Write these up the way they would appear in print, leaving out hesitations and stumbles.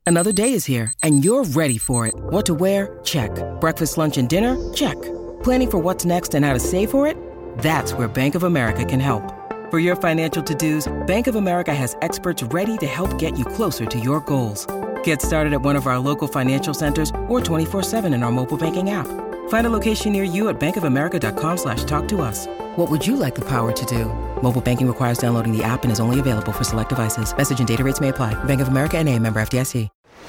Another day is here, and you're ready for it. What to wear? Check. Breakfast, lunch, and dinner? Check. Planning for what's next and how to save for it? That's where Bank of America can help. For your financial to-dos, Bank of America has experts ready to help get you closer to your goals. Get started at one of our local financial centers or 24/7 in our mobile banking app. Find a location near you at bankofamerica.com/talktous. What would you like the power to do? Mobile banking requires downloading the app and is only available for select devices. Message and data rates may apply. Bank of America N.A., member FDIC.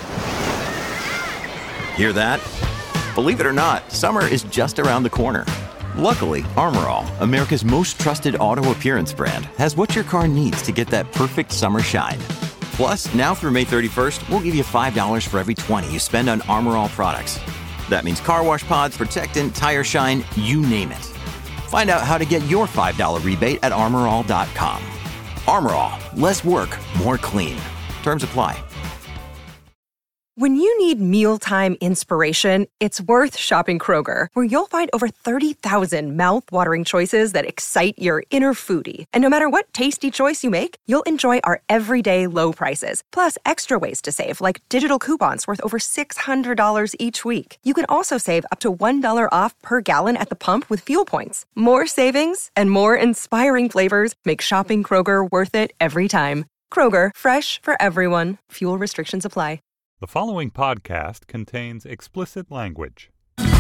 Hear that? Believe it or not, summer is just around the corner. Luckily, Armor All, America's most trusted auto appearance brand, has what your car needs to get that perfect summer shine. Plus, now through May 31st, we'll give you $5 for every $20 you spend on Armor All products. That means car wash pods, protectant, tire shine, you name it. Find out how to get your $5 rebate at armorall.com. Armor All, less work, more clean. Terms apply. When you need mealtime inspiration, it's worth shopping Kroger, where you'll find over 30,000 mouth-watering choices that excite your inner foodie. And no matter what tasty choice you make, you'll enjoy our everyday low prices, plus extra ways to save, like digital coupons worth over $600 each week. You can also save up to $1 off per gallon at the pump with fuel points. More savings and more inspiring flavors make shopping Kroger worth it every time. Kroger, fresh for everyone. Fuel restrictions apply. The following podcast contains explicit language.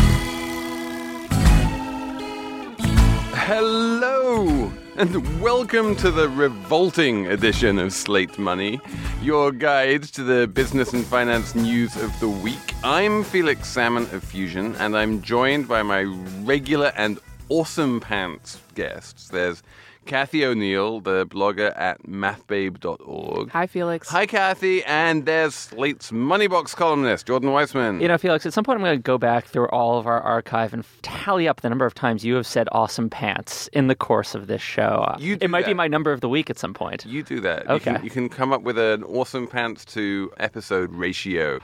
Hello, and welcome to the revolting edition of Slate Money, your guide to the business and finance news of the week. I'm Felix Salmon of Fusion, and I'm joined by my regular and awesome pants guests. There's Kathy O'Neill, the blogger at mathbabe.org. Hi, Felix. Hi, Kathy. And there's Slate's Moneybox columnist, Jordan Weissman. You know, Felix, at some point I'm going to go back through all of our archive and tally up the number of times you have said awesome pants in the course of this show. It might be my number of the week at some point. You do that. Okay. You can come up with an awesome pants to episode ratio.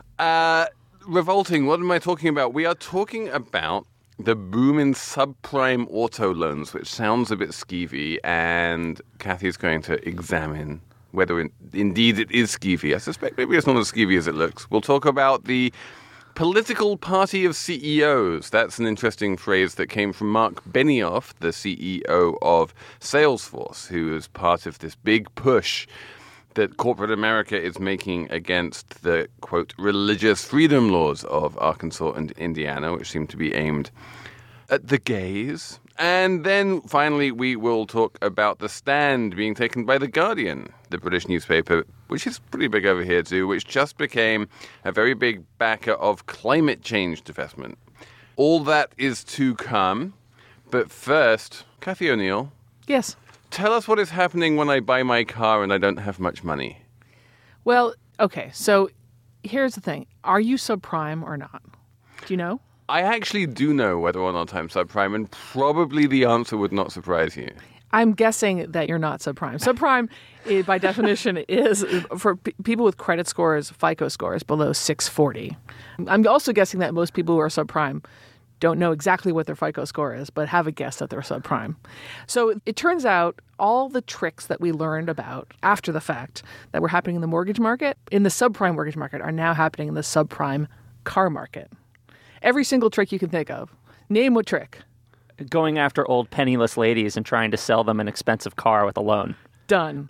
Revolting, what am I talking about? We are talking about the boom in subprime auto loans, which sounds a bit skeevy, and Kathy's going to examine whether indeed it is skeevy. I suspect maybe it's not as skeevy as it looks. We'll talk about the political party of CEOs. That's an interesting phrase that came from Mark Benioff, the CEO of Salesforce, who is part of this big push that corporate America is making against the, quote, religious freedom laws of Arkansas and Indiana, which seem to be aimed at the gays. And then finally, we will talk about the stand being taken by The Guardian, the British newspaper, which is pretty big over here too, which just became a very big backer of climate change divestment. All that is to come. But first, Kathy O'Neill. Yes. Tell us what is happening when I buy my car and I don't have much money. Well, okay, so here's the thing. Are you subprime or not? Do you know? I actually do know whether or not I'm subprime, and probably the answer would not surprise you. I'm guessing that you're not subprime. Subprime, by definition, is for people with credit scores, FICO scores below 640. I'm also guessing that most people who are subprime don't know exactly what their FICO score is, but have a guess that they're subprime. So it turns out all the tricks that we learned about after the fact that were happening in the mortgage market, in the subprime mortgage market, are now happening in the subprime car market. Every single trick you can think of. Name what trick? Going after old penniless ladies and trying to sell them an expensive car with a loan. Done.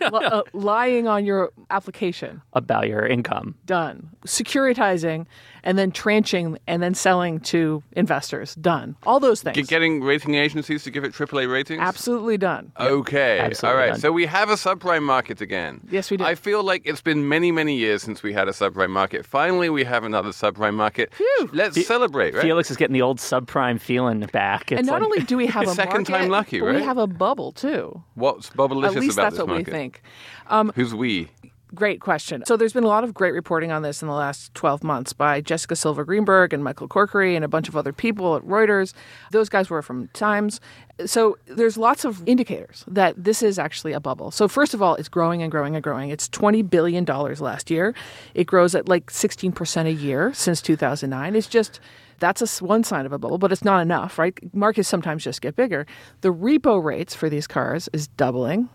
Lying on your application. About your income. Done. Securitizing and then tranching and then selling to investors. Done. All those things. Getting rating agencies to give it AAA ratings? Absolutely done. Okay. Absolutely all right. done. So we have a subprime market again. Yes, we do. I feel like it's been many, many years since we had a subprime market. Finally, we have another subprime market. Phew. Let's celebrate, right? Felix is getting the old subprime feeling back. It's and not only do we have a second market, time lucky, but right? we have a bubble, too. What's bubblicious At least about that's this what market? we think. Who's we? Great question. So there's been a lot of great reporting on this in the last 12 months by Jessica Silva Greenberg and Michael Corkery and a bunch of other people at Reuters. Those guys were from Times. So there's lots of indicators that this is actually a bubble. So first of all, it's growing and growing and growing. It's $20 billion last year. It grows at like 16% a year since 2009. It's just... That's one sign of a bubble, but it's not enough, right? Markets sometimes just get bigger. The repo rates for these cars is doubling.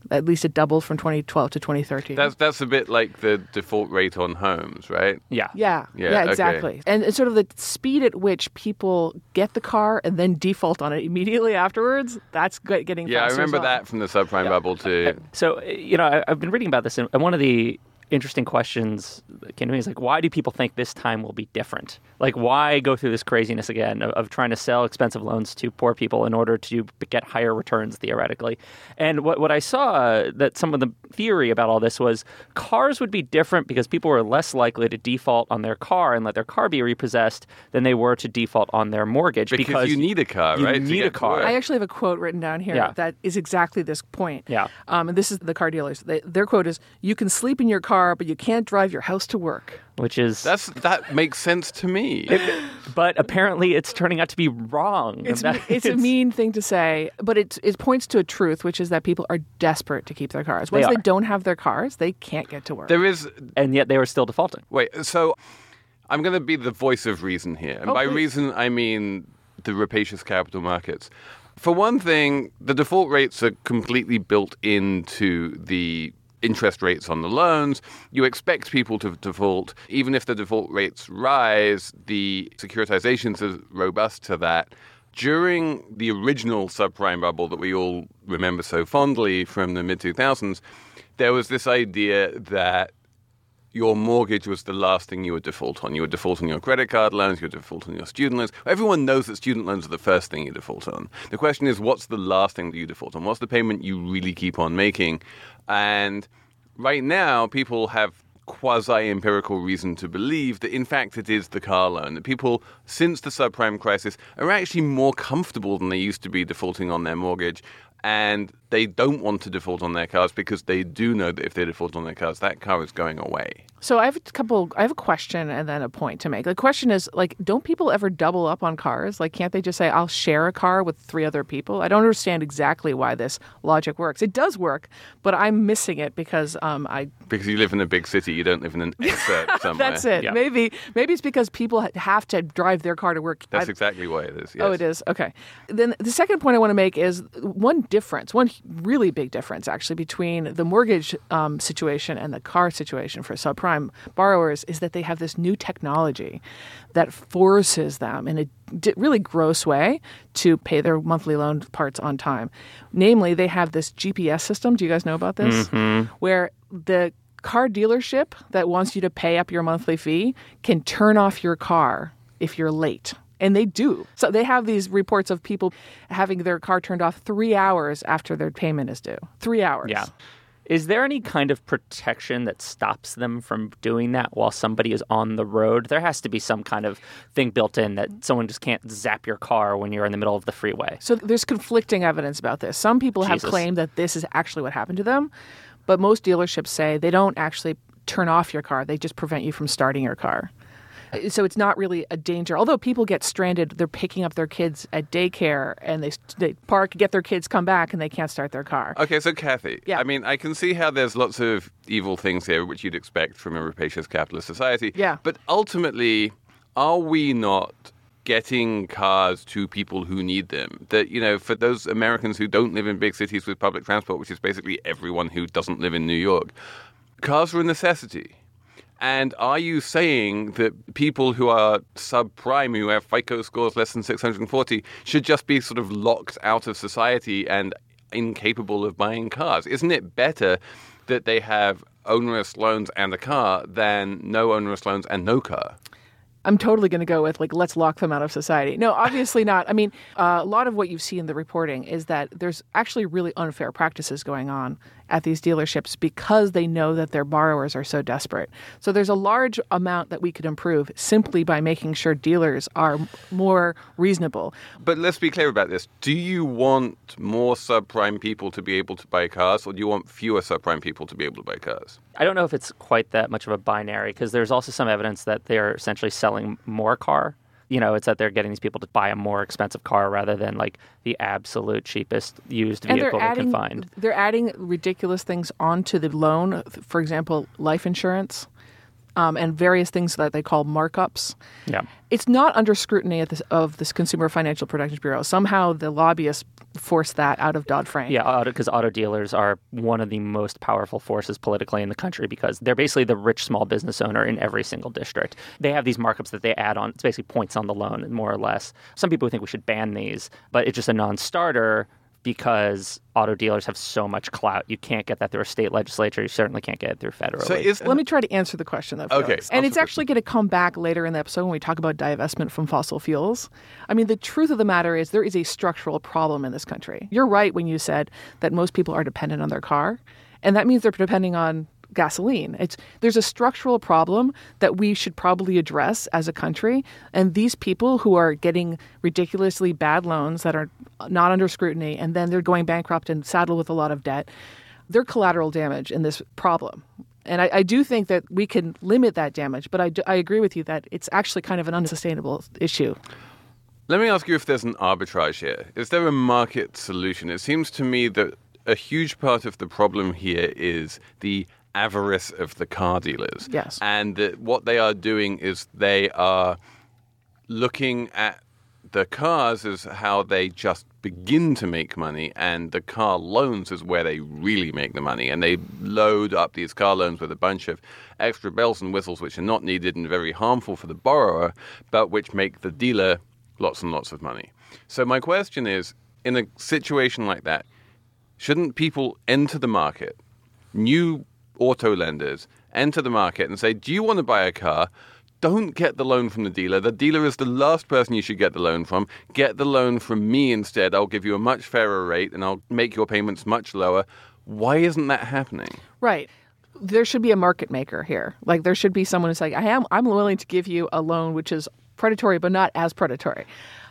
At least it doubled from 2012 to 2013. That's a bit like the default rate on homes, right? Yeah. Yeah, okay. exactly. And it's sort of the speed at which people get the car and then default on it immediately afterwards, that's getting Yeah, I faster as remember well. that from the subprime bubble too. So, I've been reading about this, and one of the interesting questions that came to me is like, why do people think this time will be different? Like, why go through this craziness again of trying to sell expensive loans to poor people in order to get higher returns theoretically? And what I saw that some of the theory about all this was cars would be different because people were less likely to default on their car and let their car be repossessed than they were to default on their mortgage. Because you need a car, right? You need a car. I actually have a quote written down here that is exactly this point. Yeah. And this is the car dealers. Their quote is, "You can sleep in your car, but you can't drive your house to work." Which is... That makes sense to me. But apparently it's turning out to be wrong. It's a mean thing to say, but it points to a truth, which is that people are desperate to keep their cars. Once they don't have their cars, they can't get to work. There is... And yet they were still defaulting. Wait, so I'm going to be the voice of reason here. And by please. reason, I mean the rapacious capital markets. For one thing, the default rates are completely built into the interest rates on the loans. You expect people to default. Even if the default rates rise, the securitizations are robust to that. During the original subprime bubble that we all remember so fondly from the mid-2000s, there was this idea that your mortgage was the last thing you would default on. You would default on your credit card loans, you would default on your student loans. Everyone knows that student loans are the first thing you default on. The question is, what's the last thing that you default on? What's the payment you really keep on making? And right now, people have quasi-empirical reason to believe that, in fact, it is the car loan. That people, since the subprime crisis, are actually more comfortable than they used to be defaulting on their mortgage. And they don't want to default on their cars because they do know that if they default on their cars, that car is going away. So I have a question and then a point to make. The question is, like, don't people ever double up on cars? Like, can't they just say, I'll share a car with 3 other people? I don't understand exactly why this logic works. It does work, but I'm missing it because Because you live in a big city, you don't live in an exurb somewhere. That's it. Yeah. Maybe it's because people have to drive their car to work. That's exactly why it is. Yes. Oh, it is? Okay. Then the second point I want to make is one really big difference, actually, between the mortgage situation and the car situation for subprime borrowers is that they have this new technology that forces them in a really gross way to pay their monthly loan parts on time. Namely, they have this GPS system. Do you guys know about this? Mm-hmm. Where the car dealership that wants you to pay up your monthly fee can turn off your car if you're late. And they do. So they have these reports of people having their car turned off 3 hours after their payment is due. 3 hours. Yeah. Is there any kind of protection that stops them from doing that while somebody is on the road? There has to be some kind of thing built in that someone just can't zap your car when you're in the middle of the freeway. So there's conflicting evidence about this. Some people have claimed that this is actually what happened to them, but most dealerships say they don't actually turn off your car. They just prevent you from starting your car. So it's not really a danger. Although people get stranded, they're picking up their kids at daycare and they park, get their kids, come back, and they can't start their car. Okay, so Kathy, Yeah. I mean, I can see how there's lots of evil things here, which you'd expect from a rapacious capitalist society. Yeah. But ultimately, are we not getting cars to people who need them? That, for those Americans who don't live in big cities with public transport, which is basically everyone who doesn't live in New York, cars are a necessity. And are you saying that people who are subprime, who have FICO scores less than 640, should just be sort of locked out of society and incapable of buying cars? Isn't it better that they have onerous loans and a car than no onerous loans and no car? I'm totally going to go with, let's lock them out of society. No, obviously not. I mean, a lot of what you see in the reporting is that there's actually really unfair practices going on at these dealerships because they know that their borrowers are so desperate. So there's a large amount that we could improve simply by making sure dealers are more reasonable. But let's be clear about this. Do you want more subprime people to be able to buy cars, or do you want fewer subprime people to be able to buy cars? I don't know if it's quite that much of a binary because there's also some evidence that they're essentially selling more car. It's that they're getting these people to buy a more expensive car rather than the absolute cheapest used vehicle they can find. They're adding ridiculous things onto the loan. For example, life insurance. and various things that they call markups. Yeah. It's not under scrutiny of this Consumer Financial Protection Bureau. Somehow the lobbyists forced that out of Dodd-Frank. Yeah, because auto dealers are one of the most powerful forces politically in the country because they're basically the rich small business owner in every single district. They have these markups that they add on. It's basically points on the loan, more or less. Some people think we should ban these, but it's just a non-starter because auto dealers have so much clout. You can't get that through a state legislature. You certainly can't get it through federally. Let me try to answer the question, though. Okay. And it's actually going to come back later in the episode when we talk about divestment from fossil fuels. I mean, the truth of the matter is there is a structural problem in this country. You're right when you said that most people are dependent on their car, and that means they're depending on gasoline. There's a structural problem that we should probably address as a country. And these people who are getting ridiculously bad loans that are not under scrutiny, and then they're going bankrupt and saddled with a lot of debt, they're collateral damage in this problem. And I do think that we can limit that damage, but I agree with you that it's actually kind of an unsustainable issue. Let me ask you if there's an arbitrage here. Is there a market solution? It seems to me that a huge part of the problem here is the avarice of the car dealers. Yes. And what they are doing is they are looking at the cars as how they just begin to make money, and the car loans is where they really make the money. And they load up these car loans with a bunch of extra bells and whistles which are not needed and very harmful for the borrower, but which make the dealer lots and lots of money. So my question is, in a situation like that, shouldn't people enter the market, new auto lenders enter the market and say, do you want to buy a car? Don't get the loan from the dealer. The dealer is the last person you should get the loan from. Get the loan from me instead. I'll give you a much fairer rate and I'll make your payments much lower. Why isn't that happening? Right. There should be a market maker here. Like there should be someone who's like, I'm willing to give you a loan which is predatory but not as predatory.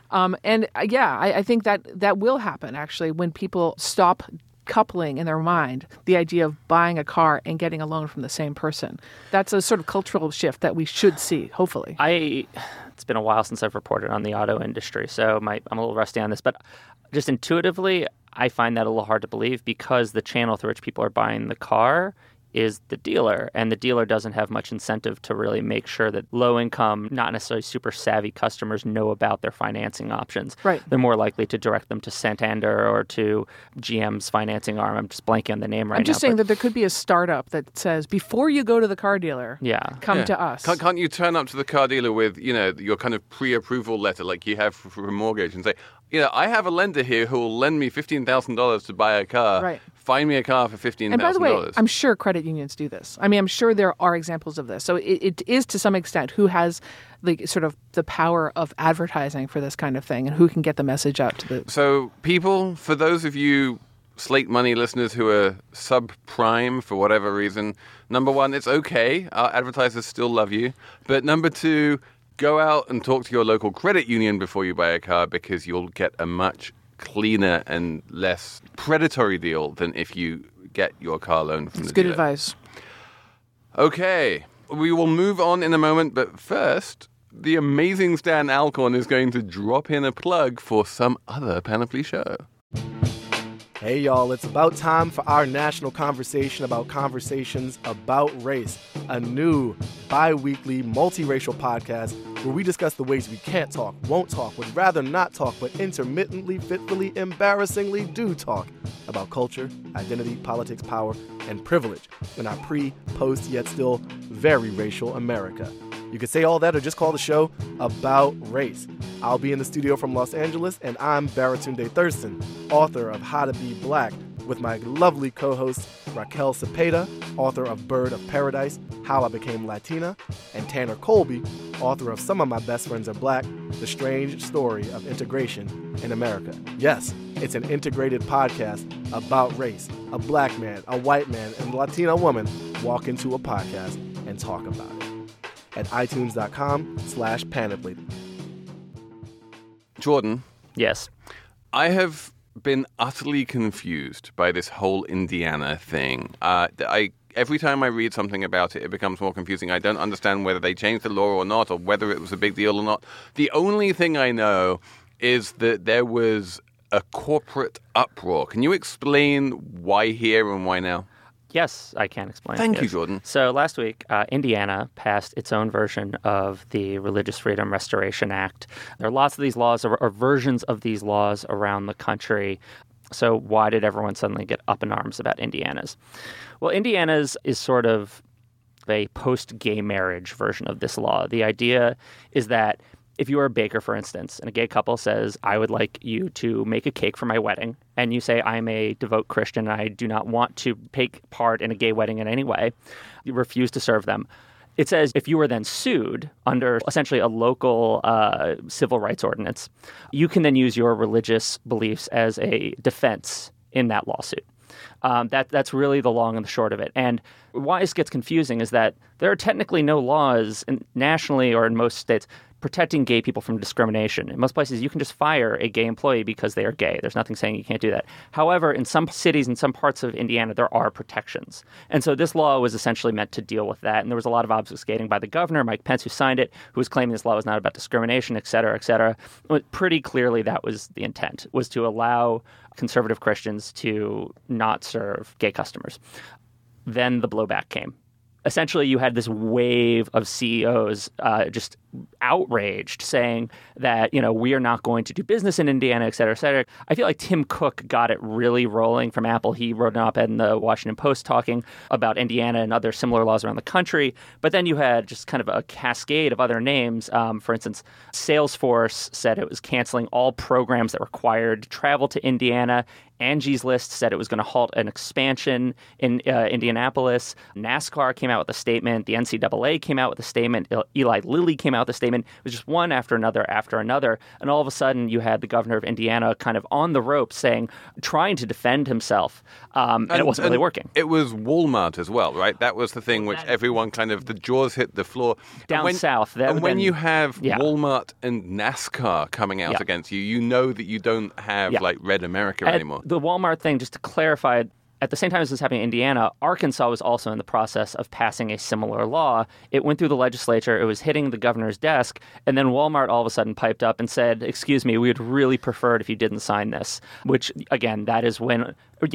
I think that will happen actually when people stop coupling in their mind the idea of buying a car and getting a loan from the same person. That's a sort of cultural shift that we should see, hopefully. It's been a while since I've reported on the auto industry, so I'm a little rusty on this, but just intuitively, I find that a little hard to believe because the channel through which people are buying the car is the dealer, and the dealer doesn't have much incentive to really make sure that low-income, not necessarily super savvy customers know about their financing options. Right. They're more likely to direct them to Santander or to GM's financing arm. I'm just blanking on the name right now. I'm just saying that there could be a startup that says, before you go to the car dealer, come to us. Can't you turn up to the car dealer with, your kind of pre-approval letter like you have for a mortgage and say, I have a lender here who will lend me $15,000 to buy a car. Right. Find me a car for $15,000. And by the way, I'm sure credit unions do this. I mean, I'm sure there are examples of this. So it is to some extent who has the power of advertising for this kind of thing and who can get the message out to the... So people, for those of you Slate Money listeners who are subprime for whatever reason, number one, it's okay. Our advertisers still love you. But number two, go out and talk to your local credit union before you buy a car because you'll get a much cleaner and less predatory deal than if you get your car loan from the dealer. Good advice. Okay, we will move on in a moment, but first, the amazing Stan Alcorn is going to drop in a plug for some other Panoply show. Hey y'all, it's about time for our national conversation about conversations about race, a new bi-weekly multiracial podcast where we discuss the ways we can't talk, won't talk, would rather not talk, but intermittently, fitfully, embarrassingly do talk about culture, identity, politics, power, and privilege in our pre, post, yet still very racial America. You can say all that or just call the show About Race. I'll be in the studio from Los Angeles, and I'm Baratunde Thurston, author of How to Be Black, with my lovely co-host Raquel Cepeda, author of Bird of Paradise, How I Became Latina, and Tanner Colby, author of Some of My Best Friends Are Black, The Strange Story of Integration in America. Yes, it's an integrated podcast about race. A black man, a white man, and a Latina woman walk into a podcast and talk about it. At itunes.com/panoply. Jordan. Yes. I have been utterly confused by this whole Indiana thing. Every time I read something about it, it becomes more confusing. I don't understand whether they changed the law or not, or whether it was a big deal or not. The only thing I know is that there was a corporate uproar. Can you explain why here and why now? Yes, I can explain. Thank you, Yes. Jordan. So last week, Indiana passed its own version of the Religious Freedom Restoration Act. There are lots of these laws or versions of these laws around the country. So why did everyone suddenly get up in arms about Indiana's? Well, Indiana's is sort of a post-gay marriage version of this law. The idea is that if you are a baker, for instance, and a gay couple says, I would like you to make a cake for my wedding, and you say, I'm a devout Christian and I do not want to take part in a gay wedding in any way, you refuse to serve them. It says if you were then sued under essentially a local civil rights ordinance, you can then use your religious beliefs as a defense in that lawsuit. That's really the long and the short of it. And why this gets confusing is that there are technically no laws nationally or in most states protecting gay people from discrimination. In most places, you can just fire a gay employee because they are gay. There's nothing saying you can't do that. However, in some cities, in some parts of Indiana, there are protections. And so this law was essentially meant to deal with that. And there was a lot of obfuscating by the governor, Mike Pence, who signed it, who was claiming this law was not about discrimination, et cetera, et cetera. But pretty clearly, that was the intent, was to allow conservative Christians to not serve gay customers. Then the blowback came. Essentially, you had this wave of CEOs just outraged, saying that, we are not going to do business in Indiana, et cetera, et cetera. I feel like Tim Cook got it really rolling from Apple. He wrote an op-ed in the Washington Post talking about Indiana and other similar laws around the country. But then you had just kind of a cascade of other names. For instance, Salesforce said it was canceling all programs that required travel to Indiana. Angie's List said it was going to halt an expansion in Indianapolis. NASCAR came out with a statement. The NCAA came out with a statement. Eli Lilly came out with a statement. It was just one after another after another. And all of a sudden, you had the governor of Indiana kind of on the ropes trying to defend himself. And it wasn't really working. It was Walmart as well, right? That was the thing which everyone the jaws hit the floor. Down south. When you have Walmart and NASCAR coming out against you, you know that you don't have Red America anymore. The Walmart thing, just to clarify, at the same time as this was happening in Indiana, Arkansas was also in the process of passing a similar law. It went through the legislature. It was hitting the governor's desk. And then Walmart all of a sudden piped up and said, excuse me, we would really prefer it if you didn't sign this. Which, again, that is when,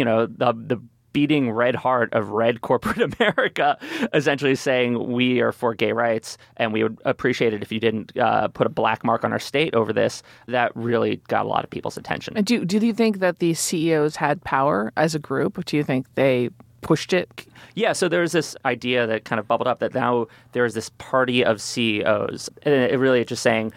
the beating red heart of red corporate America, essentially saying we are for gay rights and we would appreciate it if you didn't put a black mark on our state over this. That really got a lot of people's attention. And do you think that the CEOs had power as a group? Do you think they pushed it? Yeah, so there's this idea that kind of bubbled up that now there's this party of CEOs. And it really is just saying,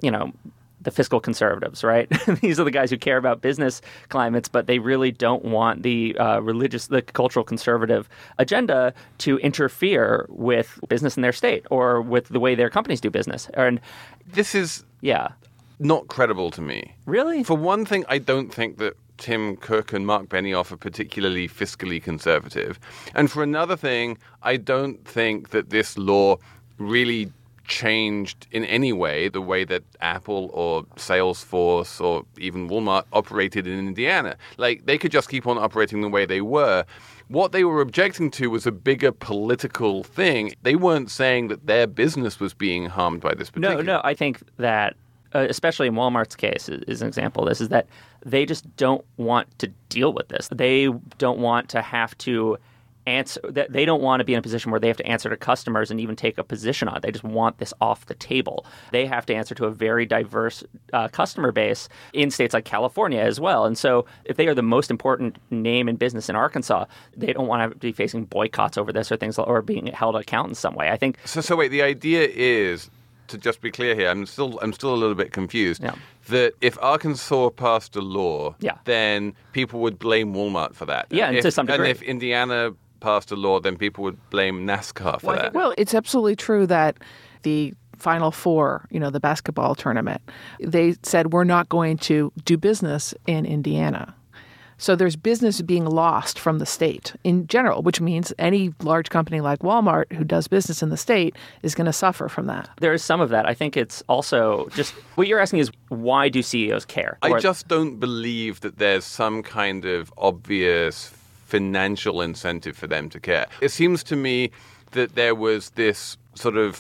the fiscal conservatives, right? These are the guys who care about business climates, but they really don't want the the cultural conservative agenda to interfere with business in their state or with the way their companies do business. And this is not credible to me. Really? For one thing, I don't think that Tim Cook and Mark Benioff are particularly fiscally conservative. And for another thing, I don't think that this law really changed in any way the way that Apple or Salesforce or even Walmart operated in Indiana. They could just keep on operating the way they were. What they were objecting to was a bigger political thing. They weren't saying that their business was being harmed by this particular. No, I think that, especially in Walmart's case, is an example of this, is that they just don't want to deal with this. They don't want to have to answer. They don't want to be in a position where they have to answer to customers and even take a position on it. They just want this off the table. They have to answer to a very diverse customer base in states like California as well. And so if they are the most important name in business in Arkansas, they don't want to be facing boycotts over this or things or being held account in some way. I think. So wait, the idea is, to just be clear here, I'm still a little bit confused. Yeah. That if Arkansas passed a law, then people would blame Walmart for that. Yeah, and to some degree. And if Indiana passed a law, then people would blame NASCAR for that. Well, it's absolutely true that the Final Four, the basketball tournament, they said we're not going to do business in Indiana. So there's business being lost from the state in general, which means any large company like Walmart who does business in the state is going to suffer from that. There is some of that. I think it's also just what you're asking is, why do CEOs care? I just don't believe that there's some kind of obvious financial incentive for them to care. It seems to me that there was this sort of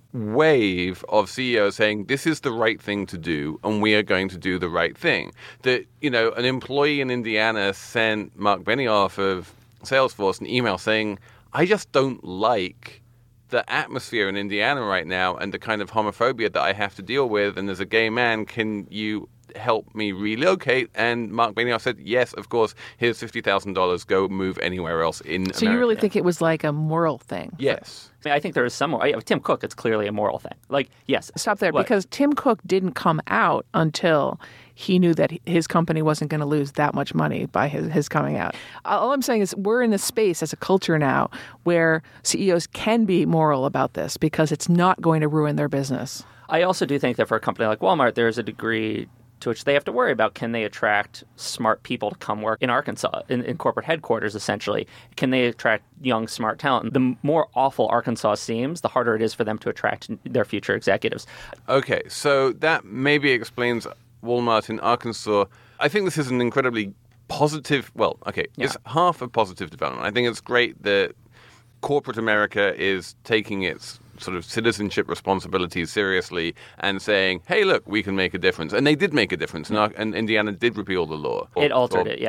wave of CEOs saying this is the right thing to do and we are going to do the right thing. That, an employee in Indiana sent Mark Benioff of Salesforce an email saying, I just don't like the atmosphere in Indiana right now and the kind of homophobia that I have to deal with. And as a gay man, can you help me relocate? And Mark Benioff said, yes, of course. Here's $50,000. Go move anywhere else in America. So you really think it was like a moral thing? Yes. I think there is some more. Tim Cook, it's clearly a moral thing. Like, yes. Stop there, because Tim Cook didn't come out until he knew that his company wasn't going to lose that much money by his coming out. All I'm saying is we're in a space as a culture now where CEOs can be moral about this because it's not going to ruin their business. I also do think that for a company like Walmart, there's a degree to which they have to worry about, can they attract smart people to come work in Arkansas, in corporate headquarters, essentially? Can they attract young, smart talent? The more awful Arkansas seems, the harder it is for them to attract their future executives. Okay, so that maybe explains Walmart in Arkansas. I think this is an incredibly positive, it's half a positive development. I think it's great that corporate America is taking its sort of citizenship responsibilities seriously and saying, hey, look, we can make a difference. And they did make a difference. And Indiana did repeal the law. It altered it.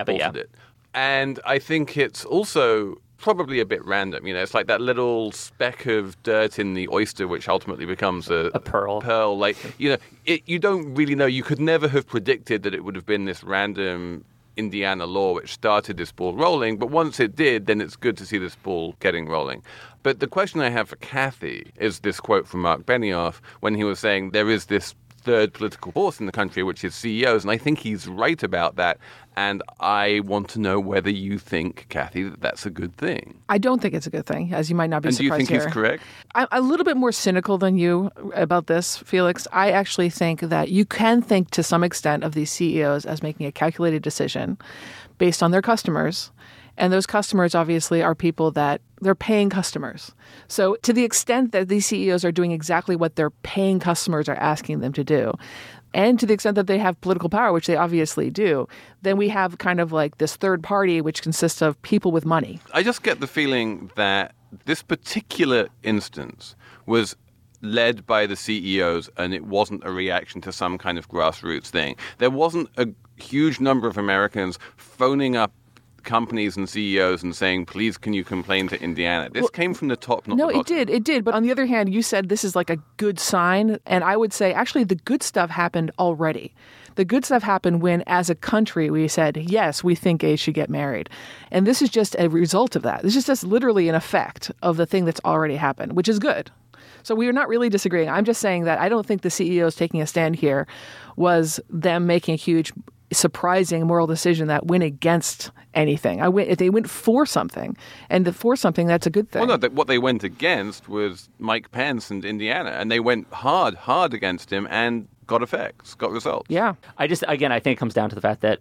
And I think it's also probably a bit random. It's like that little speck of dirt in the oyster, which ultimately becomes a pearl. Like, you don't really know. You could never have predicted that it would have been this random Indiana law which started this ball rolling, but once it did, then it's good to see this ball getting rolling. But the question I have for Kathy is this quote from Mark Benioff when he was saying there is this third political force in the country, which is CEOs, and I think he's right about that. And I want to know whether you think, Kathy, that that's a good thing. I don't think it's a good thing, as you might not be surprised here. And do you think he's correct? I'm a little bit more cynical than you about this, Felix. I actually think that you can think to some extent of these CEOs as making a calculated decision based on their customers. And those customers obviously are people that they're paying customers. So to the extent that these CEOs are doing exactly what their paying customers are asking them to do, and to the extent that they have political power, which they obviously do, then we have kind of like this third party, which consists of people with money. I just get the feeling that this particular instance was led by the CEOs and it wasn't a reaction to some kind of grassroots thing. There wasn't a huge number of Americans phoning up companies and CEOs and saying, please, can you complain to Indiana? This came from the top, not the bottom. It did. But on the other hand, you said this is like a good sign. And I would say, actually, the good stuff happened already. The good stuff happened when, as a country, we said, yes, we think gays should get married. And this is just a result of that. This is just literally an effect of the thing that's already happened, which is good. So we are not really disagreeing. I'm just saying that I don't think the CEOs taking a stand here was them making a huge surprising moral decision that went against anything. If they went for something, and for something, that's a good thing. Well, no, what they went against was Mike Pence and Indiana, and they went hard against him and got effects, got results. Yeah. I think it comes down to the fact that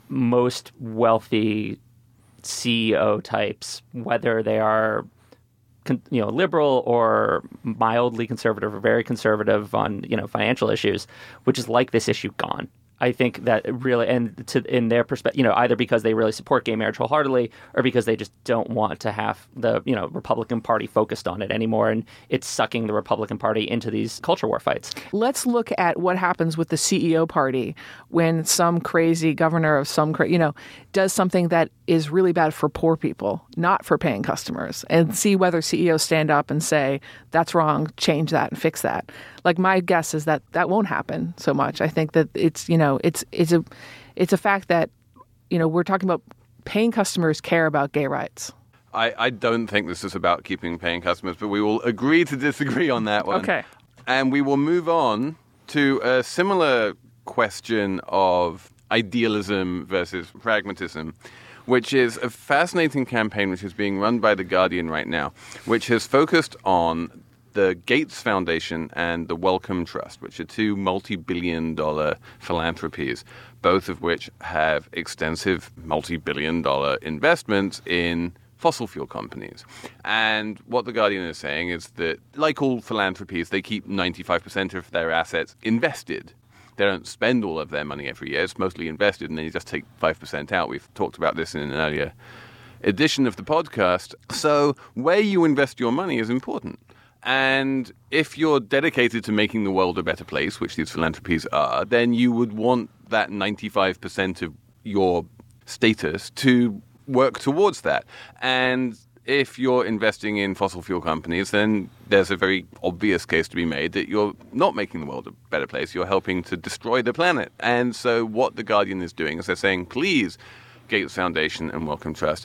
most wealthy CEO types, whether they are liberal or mildly conservative or very conservative on financial issues, which is like this issue gone. I think that really, in their perspective, either because they really support gay marriage wholeheartedly or because they just don't want to have the, Republican Party focused on it anymore. And it's sucking the Republican Party into these culture war fights. Let's look at what happens with the CEO party when some crazy governor of does something that is really bad for poor people, not for paying customers, and see whether CEOs stand up and say, that's wrong, change that and fix that. Like, my guess is that won't happen so much. I think that it's a fact that, we're talking about paying customers care about gay rights. I don't think this is about keeping paying customers, but we will agree to disagree on that one. Okay. And we will move on to a similar question of idealism versus pragmatism, which is a fascinating campaign which is being run by The Guardian right now, which has focused on the Gates Foundation and the Wellcome Trust, which are two multi-billion-dollar philanthropies, both of which have extensive multi-billion-dollar investments in fossil fuel companies. And what The Guardian is saying is that, like all philanthropies, they keep 95% of their assets invested. They don't spend all of their money every year. It's mostly invested, and then you just take 5% out. We've talked about this in an earlier edition of the podcast. So where you invest your money is important. And if you're dedicated to making the world a better place, which these philanthropies are, then you would want that 95% of your status to work towards that. And if you're investing in fossil fuel companies, then there's a very obvious case to be made that you're not making the world a better place. You're helping to destroy the planet. And so what The Guardian is doing is they're saying, please, Gates Foundation and Wellcome Trust,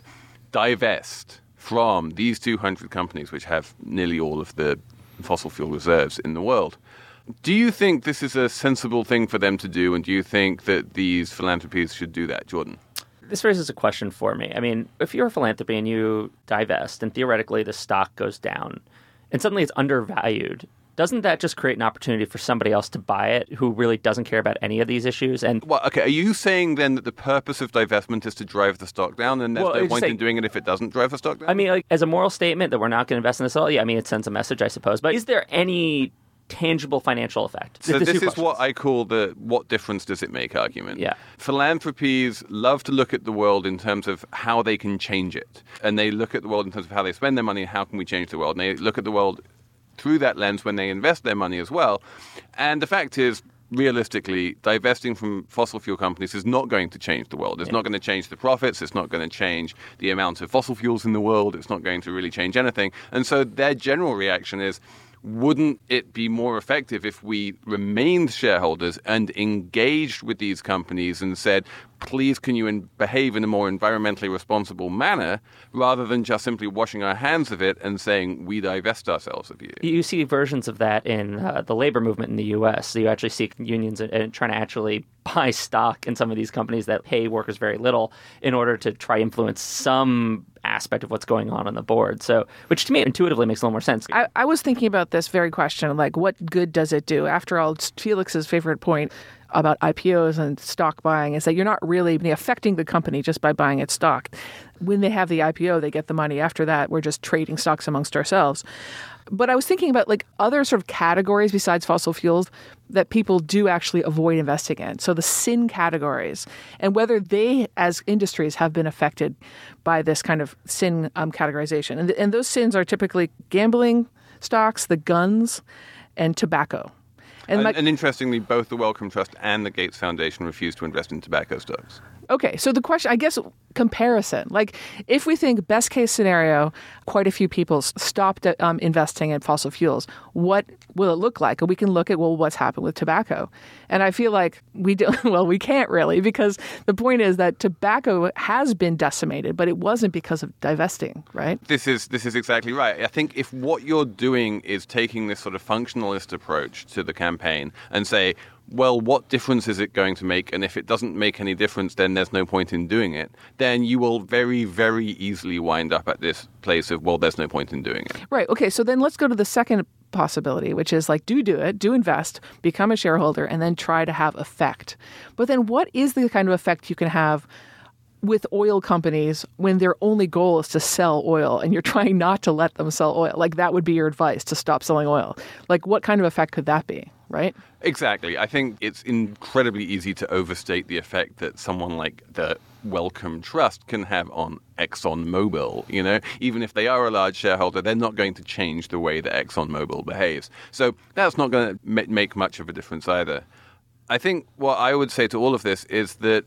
divest from these 200 companies which have nearly all of the fossil fuel reserves in the world. Do you think this is a sensible thing for them to do? And do you think that these philanthropies should do that, Jordan? This raises a question for me. I mean, if you're a philanthropy and you divest and theoretically the stock goes down and suddenly it's undervalued, doesn't that just create an opportunity for somebody else to buy it who really doesn't care about any of these issues? And well, okay, are you saying then that the purpose of divestment is to drive the stock down and there's no point in doing it if it doesn't drive the stock down? I mean, like, as a moral statement that we're not going to invest in this at all, yeah, I mean, it sends a message, I suppose. But is there any tangible financial effect? So this is what I call the what difference does it make argument. Yeah. Philanthropies love to look at the world in terms of how they can change it. And they look at the world in terms of how they spend their money and how can we change the world. And they look at the world through that lens when they invest their money as well. And the fact is, realistically, divesting from fossil fuel companies is not going to change the world. It's not going to change the profits. It's not going to change the amount of fossil fuels in the world. It's not going to really change anything. And so their general reaction is, wouldn't it be more effective if we remained shareholders and engaged with these companies and said, please, can you behave in a more environmentally responsible manner, rather than just simply washing our hands of it and saying, we divest ourselves of you? You see versions of that in the labor movement in the U.S. So you actually see unions trying to actually buy stock in some of these companies that pay workers very little in order to try influence some aspect of what's going on the board. So, which to me intuitively makes a little more sense. I was thinking about this very question, like, what good does it do? After all, it's Felix's favorite point about IPOs and stock buying is that you're not really affecting the company just by buying its stock. When they have the IPO, they get the money. After that, we're just trading stocks amongst ourselves. But I was thinking about like other sort of categories besides fossil fuels that people do actually avoid investing in. So the sin categories, and whether they as industries have been affected by this kind of sin categorization. And those sins are typically gambling stocks, the guns, and tobacco. And interestingly, both the Wellcome Trust and the Gates Foundation refuse to invest in tobacco stocks. Okay, so the question, I guess, comparison. Like, if we think best case scenario, quite a few people stopped investing in fossil fuels, what will it look like? And we can look at, well, what's happened with tobacco? And I feel like we can't really, because the point is that tobacco has been decimated, but it wasn't because of divesting, right? This is exactly right. I think if what you're doing is taking this sort of functionalist approach to the campaign and say, well, what difference is it going to make? And if it doesn't make any difference, then there's no point in doing it. Then you will very, very easily wind up at this place of, well, there's no point in doing it. Right. Okay. So then let's go to the second possibility, which is like, do it, do invest, become a shareholder, and then try to have effect. But then what is the kind of effect you can have with oil companies when their only goal is to sell oil and you're trying not to let them sell oil? Like, that would be your advice, to stop selling oil. Like, what kind of effect could that be, right? Exactly. I think it's incredibly easy to overstate the effect that someone like the Wellcome Trust can have on ExxonMobil. You know, even if they are a large shareholder, they're not going to change the way that ExxonMobil behaves. So that's not going to make much of a difference either. I think what I would say to all of this is that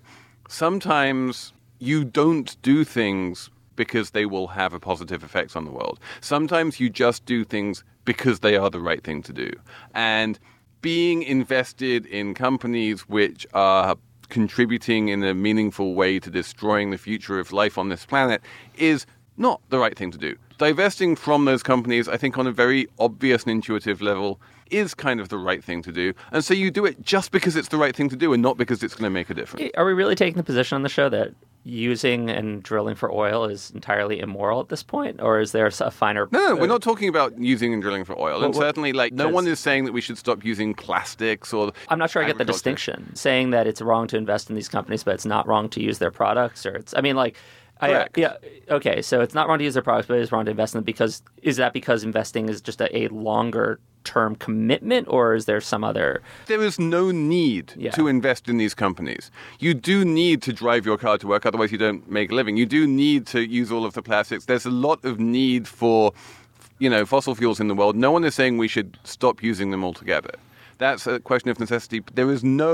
sometimes you don't do things because they will have a positive effect on the world. Sometimes you just do things because they are the right thing to do. And being invested in companies which are contributing in a meaningful way to destroying the future of life on this planet is not the right thing to do. Divesting from those companies, I think on a very obvious and intuitive level, is kind of the right thing to do. And so you do it just because it's the right thing to do and not because it's going to make a difference. Are we really taking the position on the show that using and drilling for oil is entirely immoral at this point? Or is there a finer... No, we're not talking about using and drilling for oil. And certainly, like, no one is saying that we should stop using plastics or... I'm not sure I get the distinction. Saying that it's wrong to invest in these companies, but it's not wrong to use their products, or it's... I mean, like... Correct. Okay, so it's not wrong to use their products, but it is wrong to invest in them because... Is that because investing is just a longer term commitment, or is there some other... There is no need to invest in these companies. You do need to drive your car to work, otherwise you don't make a living. You do need to use all of the plastics. There's a lot of need for, fossil fuels in the world. No one is saying we should stop using them altogether. That's a question of necessity. There is no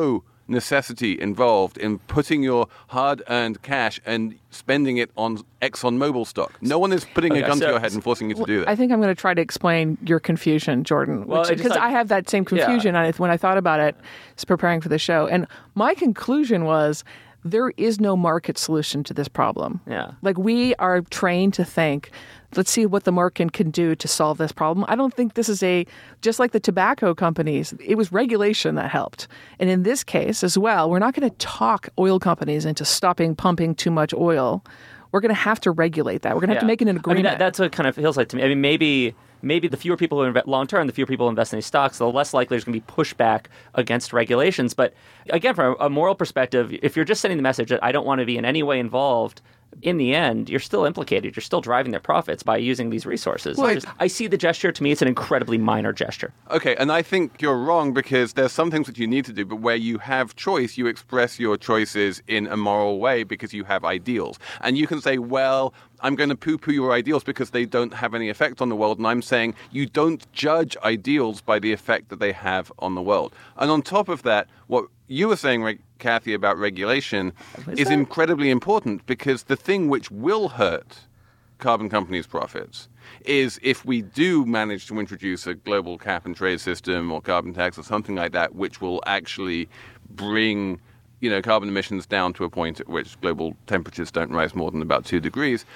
necessity involved in putting your hard-earned cash and spending it on ExxonMobil stock. No one is putting a gun to your head and forcing you to do that. I think I'm going to try to explain your confusion, Jordan, because I have that same confusion when I thought about it preparing for the show. And my conclusion was there is no market solution to this problem. Yeah. Like, we are trained to think, let's see what the market can do to solve this problem. I don't think this is just like the tobacco companies, it was regulation that helped. And in this case as well, we're not going to talk oil companies into stopping pumping too much oil. We're going to have to regulate that. We're going to have to make it an agreement. I mean, that's what it kind of feels like to me. I mean, maybe the fewer people who invest long-term, the fewer people who invest in these stocks, the less likely there's going to be pushback against regulations. But again, from a moral perspective, if you're just sending the message that I don't want to be in any way involved, in the end, you're still implicated. You're still driving their profits by using these resources. Well, I see the gesture. To me, it's an incredibly minor gesture. Okay, and I think you're wrong because there's some things that you need to do, but where you have choice, you express your choices in a moral way because you have ideals. And you can say, well, I'm going to poo-poo your ideals because they don't have any effect on the world. And I'm saying you don't judge ideals by the effect that they have on the world. And on top of that, what you were saying, Kathy, about regulation is incredibly important because the thing which will hurt carbon companies' profits is if we do manage to introduce a global cap and trade system or carbon tax or something like that, which will actually bring carbon emissions down to a point at which global temperatures don't rise more than about 2 degrees.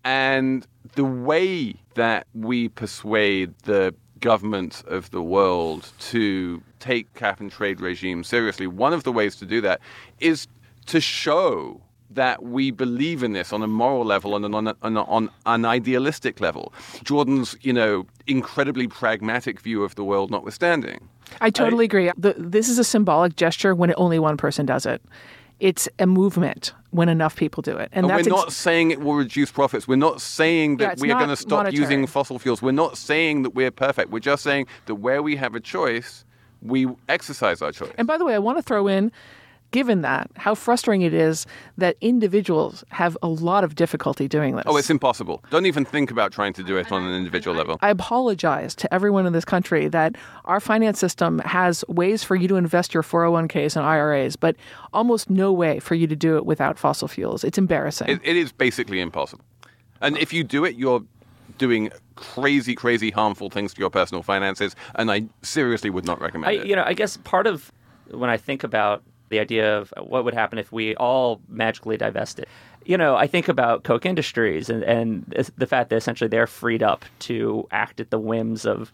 And the way that we persuade the governments of the world to take cap and trade regimes seriously, one of the ways to do that is to show that we believe in this on a moral level and on an idealistic level. Jordan's, incredibly pragmatic view of the world notwithstanding. I totally agree. This is a symbolic gesture when only one person does it. It's a movement when enough people do it. And that's we're not saying it will reduce profits. We're not saying that we are going to stop using fossil fuels. We're not saying that we're perfect. We're just saying that where we have a choice, we exercise our choice. And by the way, I want to throw in, given that, how frustrating it is that individuals have a lot of difficulty doing this. Oh, it's impossible. Don't even think about trying to do it on an individual level. I apologize to everyone in this country that our finance system has ways for you to invest your 401ks and IRAs, but almost no way for you to do it without fossil fuels. It's embarrassing. It is basically impossible. And if you do it, you're doing crazy, crazy harmful things to your personal finances, and I seriously would not recommend it. I guess part of when I think about the idea of what would happen if we all magically divested. I think about Koch Industries and the fact that essentially they're freed up to act at the whims of,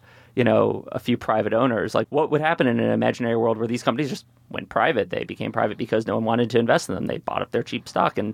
a few private owners. Like, what would happen in an imaginary world where these companies just went private? They became private because no one wanted to invest in them. They bought up their cheap stock and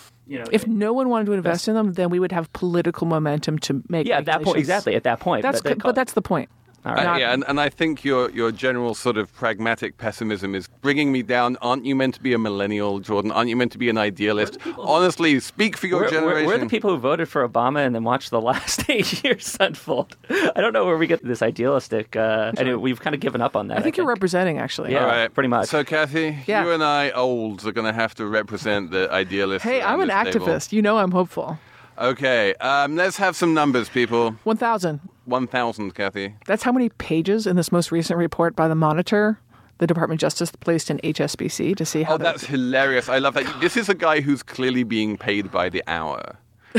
if no one wanted to invest in them, then we would have political momentum to make at that point. Exactly, at that point. But that's the point. All right. And I think your general sort of pragmatic pessimism is bringing me down. Aren't you meant to be a millennial, Jordan? Aren't you meant to be an idealist? Honestly, speak for your generation. We're the people who voted for Obama and then watched the last 8 years unfold. I don't know where we get this idealistic. And we've kind of given up on that. I think you're representing, actually. Yeah, all right. Pretty much. So, Kathy, you and I, olds, are going to have to represent the idealists. Hey, I'm an activist. I'm hopeful. Okay, let's have some numbers, people. 1,000. 1,000, Kathy. That's how many pages in this most recent report by the Monitor the Department of Justice placed in HSBC to see how. Oh, that's hilarious. I love that. This is a guy who's clearly being paid by the hour.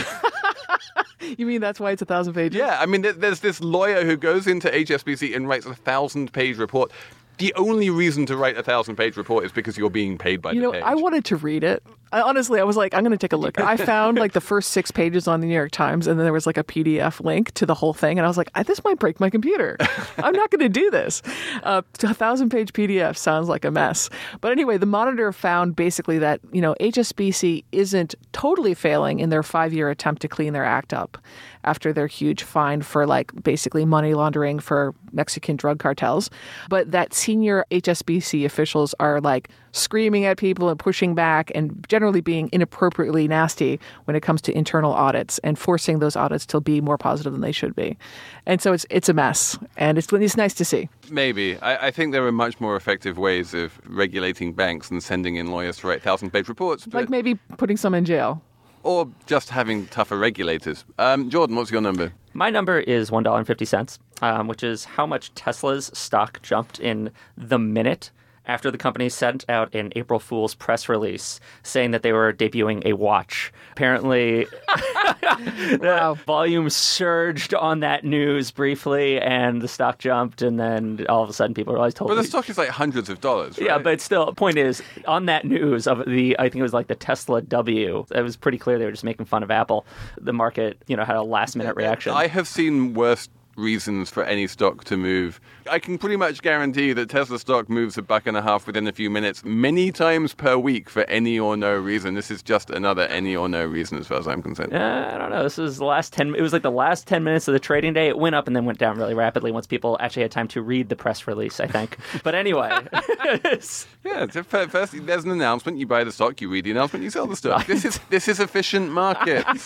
You mean that's why it's 1,000 pages? Yeah, I mean, there's this lawyer who goes into HSBC and writes a 1,000-page report. The only reason to write a 1,000-page report is because you're being paid by the page. I wanted to read it. Honestly, I was like, I'm going to take a look. I found like the first 6 pages on the New York Times, and then there was like a PDF link to the whole thing. And I was like, this might break my computer. I'm not going to do this. A 1,000-page PDF sounds like a mess. But anyway, the Monitor found basically that, HSBC isn't totally failing in their 5-year attempt to clean their act up after their huge fine for basically money laundering for Mexican drug cartels. But that senior HSBC officials are screaming at people and pushing back and generally being inappropriately nasty when it comes to internal audits and forcing those audits to be more positive than they should be. And so it's a mess, and it's nice to see. Maybe. I think there are much more effective ways of regulating banks than sending in lawyers to write 1,000-page reports. Like maybe putting some in jail. Or just having tougher regulators. Jordan, what's your number? My number is $1.50, which is how much Tesla's stock jumped in the minute after the company sent out an April Fool's press release saying that they were debuting a watch. Apparently, the volume surged on that news briefly, and the stock jumped, and then all of a sudden people realized... But the stock is like hundreds of dollars, right? Yeah, but still, the point is, on that news of I think it was like the Tesla W, it was pretty clear they were just making fun of Apple. The market, had a last-minute reaction. I have seen worse reasons for any stock to move. I can pretty much guarantee that Tesla stock moves $1.50 within a few minutes, many times per week for any or no reason. This is just another any or no reason as far as I'm concerned. I don't know. This is the last 10. It was like the last 10 minutes of the trading day. It went up and then went down really rapidly once people actually had time to read the press release, I think. But anyway. Yeah, first there's an announcement, you buy the stock, you read the announcement, you sell the stock. This is efficient markets.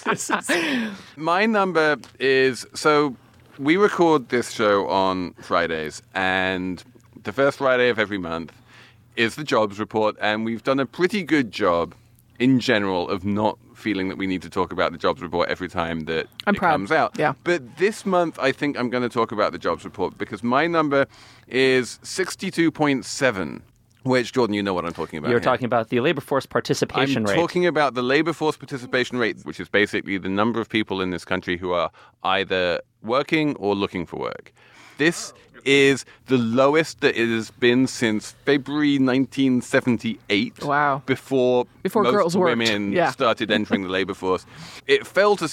My number is, so we record this show on Fridays, and the first Friday of every month is the jobs report, and we've done a pretty good job in general of not feeling that we need to talk about the jobs report every time that it comes out. Yeah. But this month, I think I'm going to talk about the jobs report because my number is 62.7. Which, Jordan, you know what I'm talking about. You're talking about the labor force participation rate. I'm talking about the labor force participation rate, which is basically the number of people in this country who are either working or looking for work. This is the lowest that it has been since February 1978. Wow. Before most girls worked. women started entering the labor force. It fell to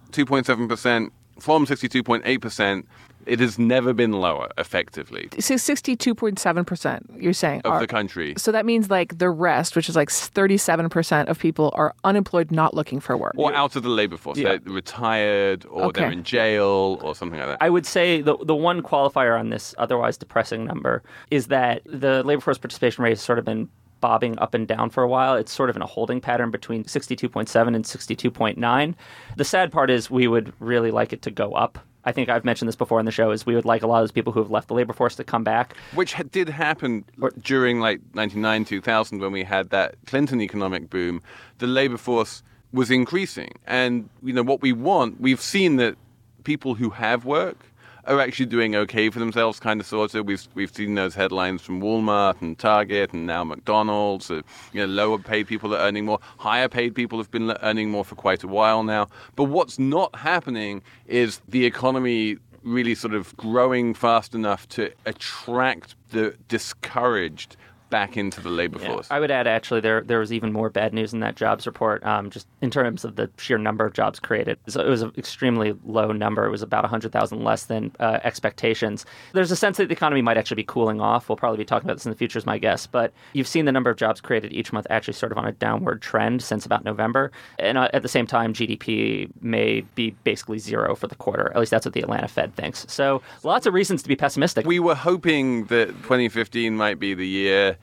62.7% from 62.8%. It has never been lower, effectively. So 62.7%, you're saying? Of the country. So that means like the rest, which is like 37% of people are unemployed, not looking for work. Or out of the labor force. Yeah. They're retired, or they're in jail, or something like that. I would say the one qualifier on this otherwise depressing number is that the labor force participation rate has sort of been bobbing up and down for a while. It's sort of in a holding pattern between 62.7 and 62.9. The sad part is we would really like it to go up. I think I've mentioned this before in the show, is we would like a lot of those people who have left the labor force to come back. Which did happen during like 99, 2000 when we had that Clinton economic boom. The labor force was increasing. And, what we want, we've seen that people who have work are actually doing okay for themselves, kind of, sort of. We've seen those headlines from Walmart and Target and now McDonald's. Lower paid people are earning more. Higher paid people have been earning more for quite a while now. But what's not happening is the economy really sort of growing fast enough to attract the discouraged back into the labor force. I would add, actually, there was even more bad news in that jobs report, just in terms of the sheer number of jobs created. So it was an extremely low number. It was about 100,000 less than expectations. There's a sense that the economy might actually be cooling off. We'll probably be talking about this in the future, is my guess. But you've seen the number of jobs created each month actually sort of on a downward trend since about November. And at the same time, GDP may be basically zero for the quarter. At least that's what the Atlanta Fed thinks. So lots of reasons to be pessimistic. We were hoping that 2015 might be the year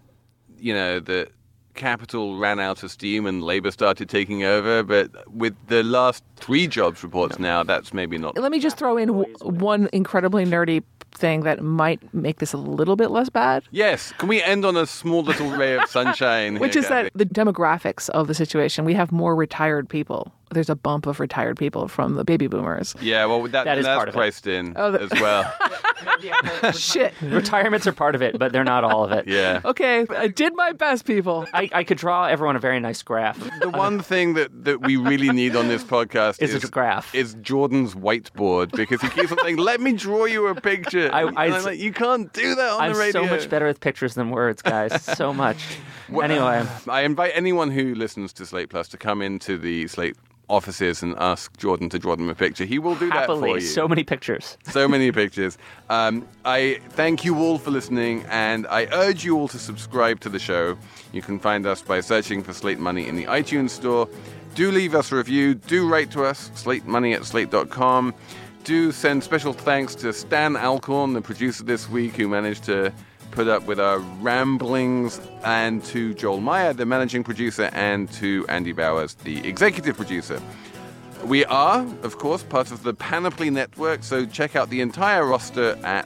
the capital ran out of steam and labor started taking over. But with the last 3 jobs reports now, that's maybe not. Let me just throw in one incredibly nerdy thing that might make this a little bit less bad. Yes. Can we end on a small little ray of sunshine? Which is that the demographics of the situation, we have more retired people. There's a bump of retired people from the baby boomers. Yeah, well, that is part of priced in as well. Shit. Retirements are part of it, but they're not all of it. Yeah. Okay, I did my best, people. I could draw everyone a very nice graph. The one thing that we really need on this podcast is a graph. Is Jordan's whiteboard, because he keeps on saying, let me draw you a picture. I'm like, you can't do that on the radio. I'm so much better with pictures than words, guys. So much. Anyway. I invite anyone who listens to Slate Plus to come into the Slate offices and ask Jordan to draw them a picture. He will do Happily, that for you. So many pictures. So many pictures. I thank you all for listening, and I urge you all to subscribe to the show. You can find us by searching for Slate Money in the iTunes store. Do leave us a review. Do write to us, slatemoney@slate.com. Do send special thanks to Stan Alcorn, the producer this week, who managed to put up with our ramblings, and to Joel Meyer, the managing producer, and to Andy Bowers, the executive producer. We are, of course, part of the Panoply Network, so check out the entire roster at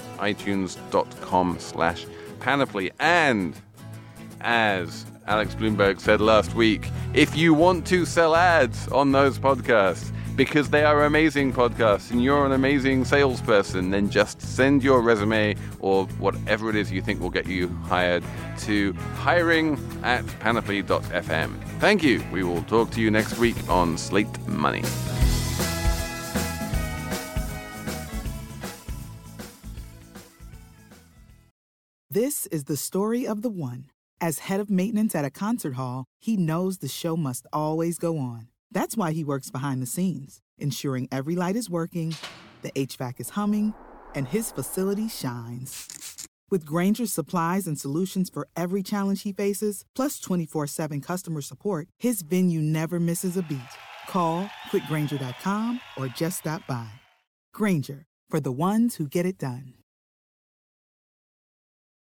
itunes.com/Panoply. And as Alex Bloomberg said last week, if you want to sell ads on those podcasts, because they are amazing podcasts and you're an amazing salesperson, then just send your resume or whatever it is you think will get you hired to hiring@panoply.fm. Thank you. We will talk to you next week on Slate Money. This is the story of the one. As head of maintenance at a concert hall, he knows the show must always go on. That's why he works behind the scenes, ensuring every light is working, the HVAC is humming, and his facility shines. With Grainger's supplies and solutions for every challenge he faces, plus 24/7 customer support, his venue never misses a beat. Call quickgrainger.com or just stop by. Grainger, for the ones who get it done.